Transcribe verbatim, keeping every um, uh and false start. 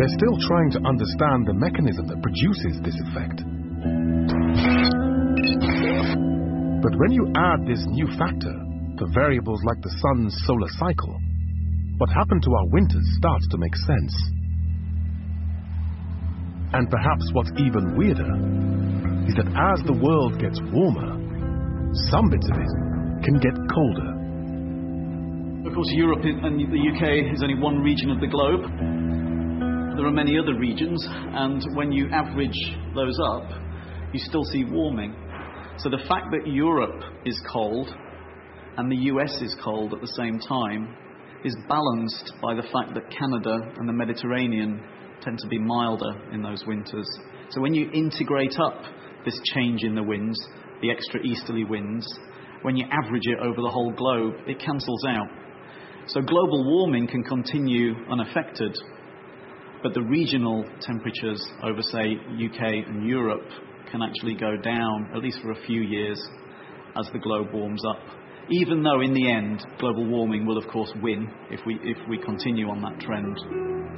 they're still trying to understand the mechanism that produces this effect. But when you add this new factor to variables like the sun's solar cycle, what happened to our winters starts to make sense. And perhaps what's even weirder is that as the world gets warmer, some bits of it can get colder. Of course, Europe and the U K is only one region of the globe. There are many other regions, and when you average those up, you still see warming. So the fact that Europe is cold and the U S is cold at the same time is balanced by the fact that Canada and the Mediterranean tend to be milder in those winters. So when you integrate up this change in the winds, the extra easterly winds, when you average it over the whole globe, it cancels out. So global warming can continue unaffected, but the regional temperatures over, say, U K and Europe can actually go down, at least for a few years, as the globe warms up. Even though in the end, global warming will of course win if we, if we continue on that trend.